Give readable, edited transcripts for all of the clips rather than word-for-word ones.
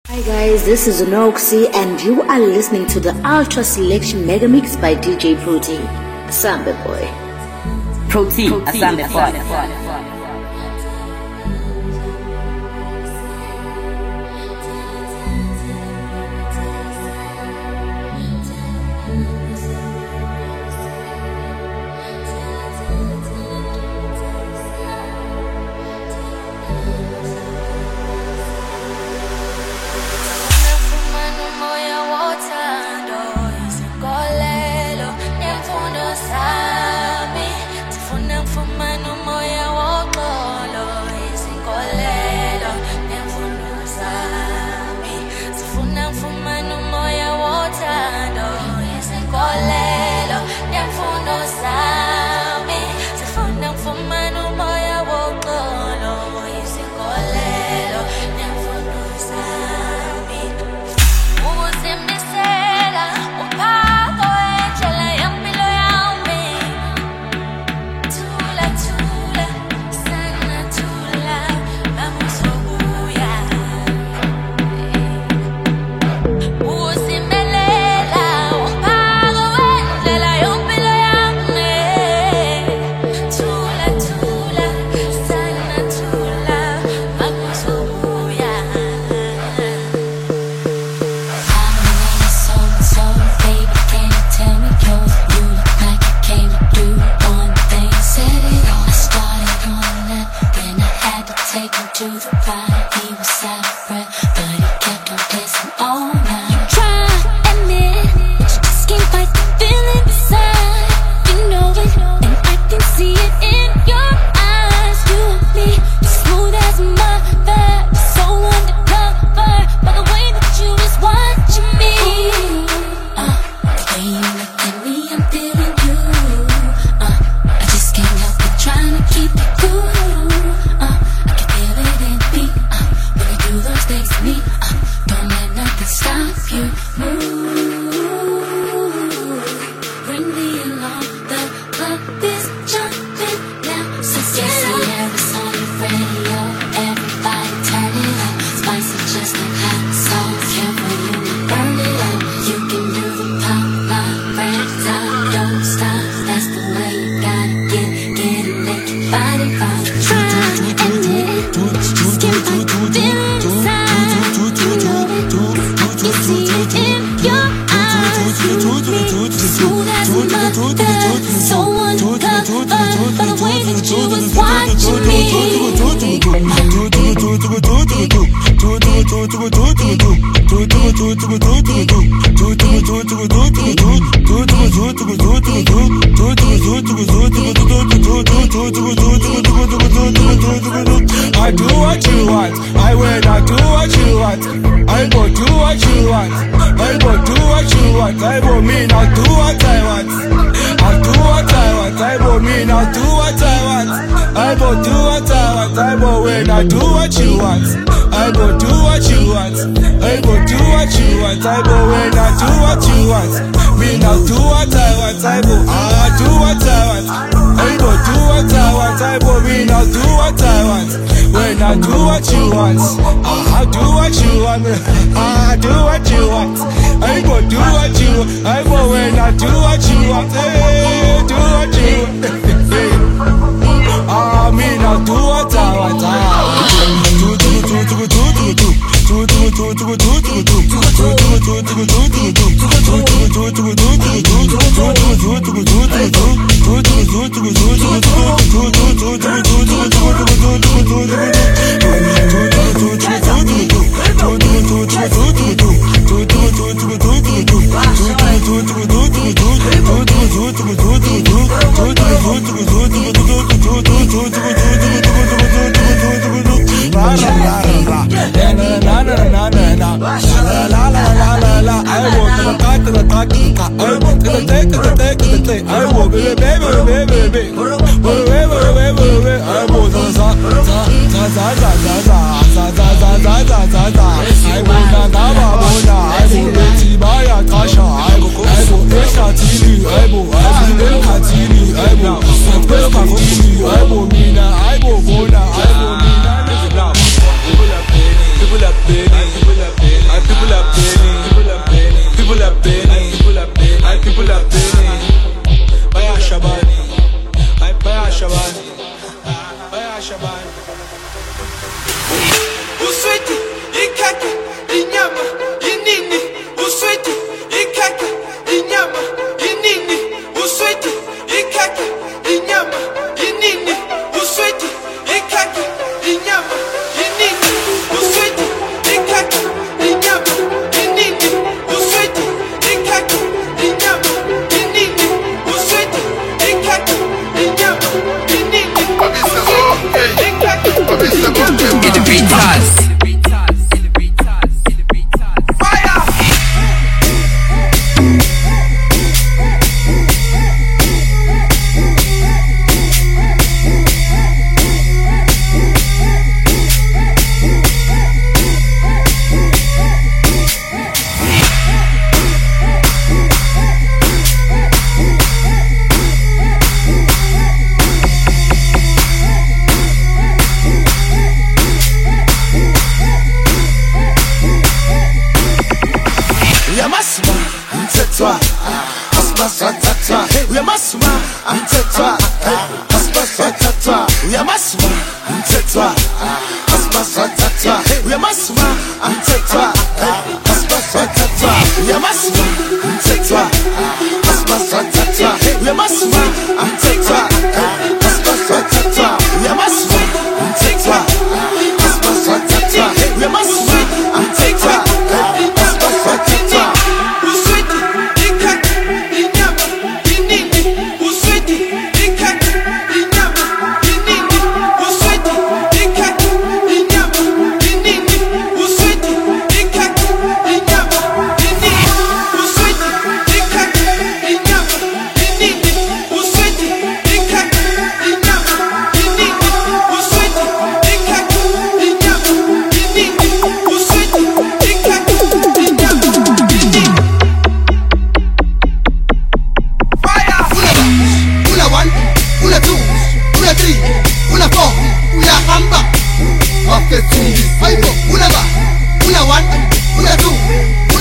Hi guys, this is Unoxy and you are listening to the Ultra Selection Mega Mix by DJ Protein, Asambe Boy. Protein, Asambe Boy. I do what you want. I will not do what you want. I go do what you want. I go do what you want. I go mean I'll do what I want. I'll do what I want. I go mean I'll do what I want. I go do what I want. I go when I do what you want. I go do what you want. I go do what you want. I go when I do what you want. Mean I'll do what I want. I go do what I want. I go do what I want. I go mean I'll do what I want. When I do what you want, I do what you want. I do what you want. I go do what you want. I go when I do what you want. Hey, do what you want. I mean I'll do what I want. People are paying.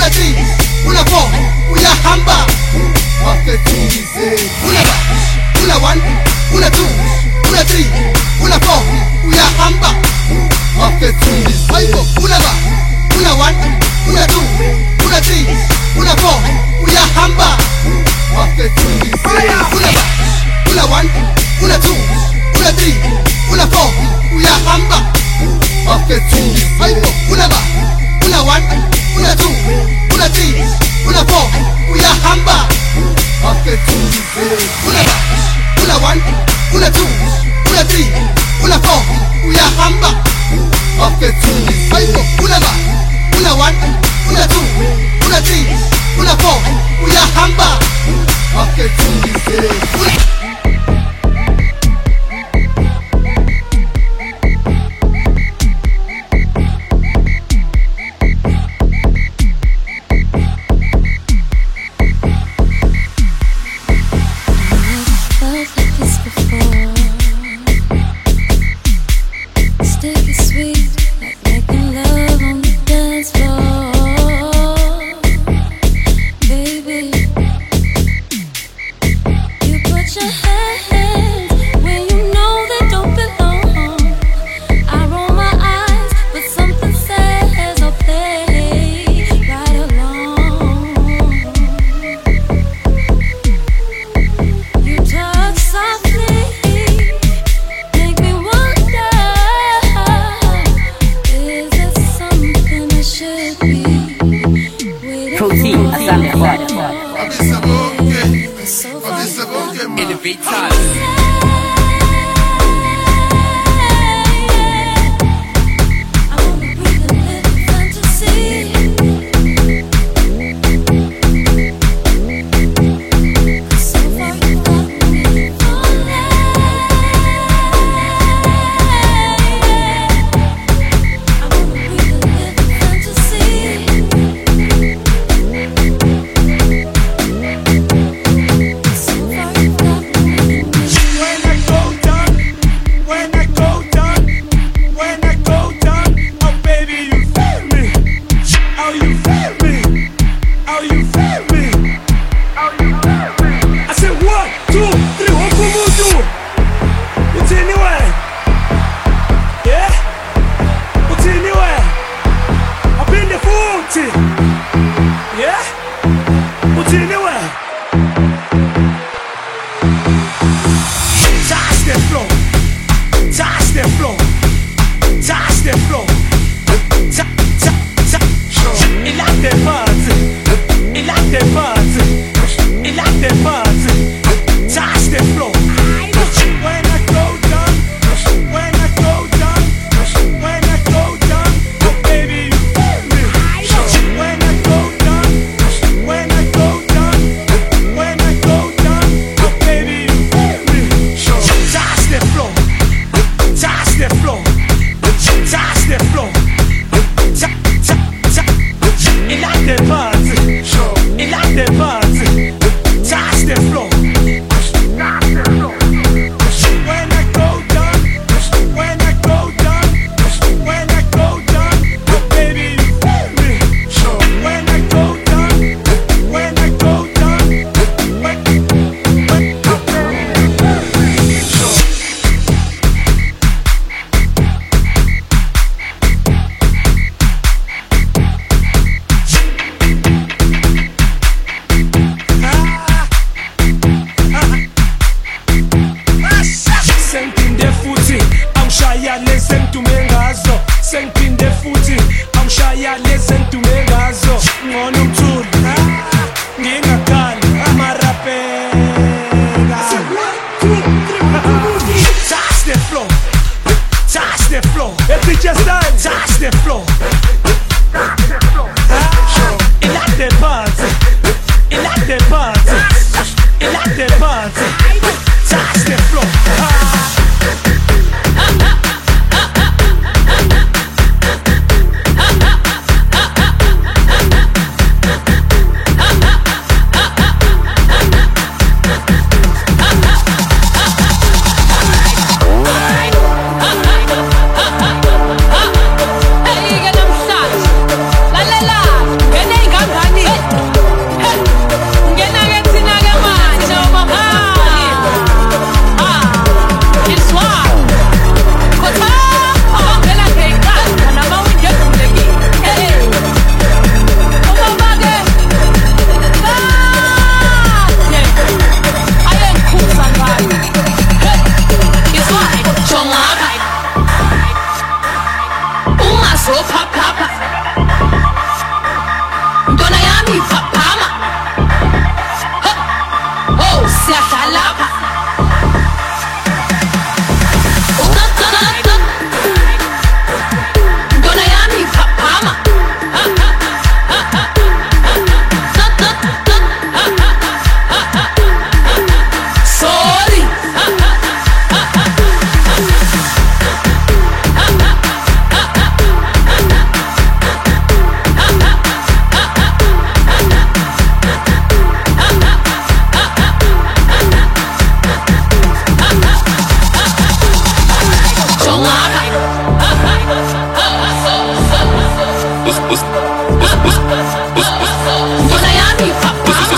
una 3, una 4, uyahamba wafethulize. Una 1, una 2, una 3, una 4, uyahamba wafethulize. Hayibo una 1, una 2, una 3, una 4, uyahamba wafethulize. Una 1, una 2, una 3, una 4, uyahamba wafethulize. Hayibo una 1, una 2, una 3, una 4, uyahamba wafethulize. Una 1, una 2, una 3, una 4, uyahamba wafethulize. Hayibo una 1, una 2, una 3, una 4, uyahamba wafethulize.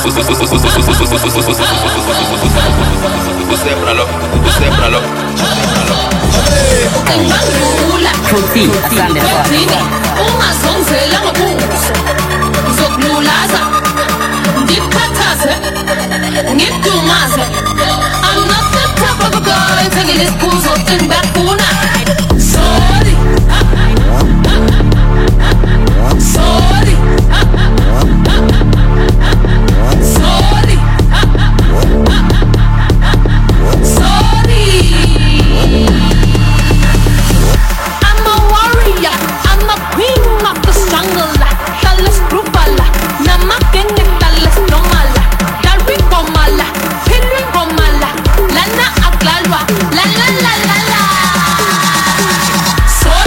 Fruity, Asambe Boy. Ungazongizela ngobuso ngizokululaza ngikukhathaze ngikudumaze. I'm not the type of a girl taking this pose or think back for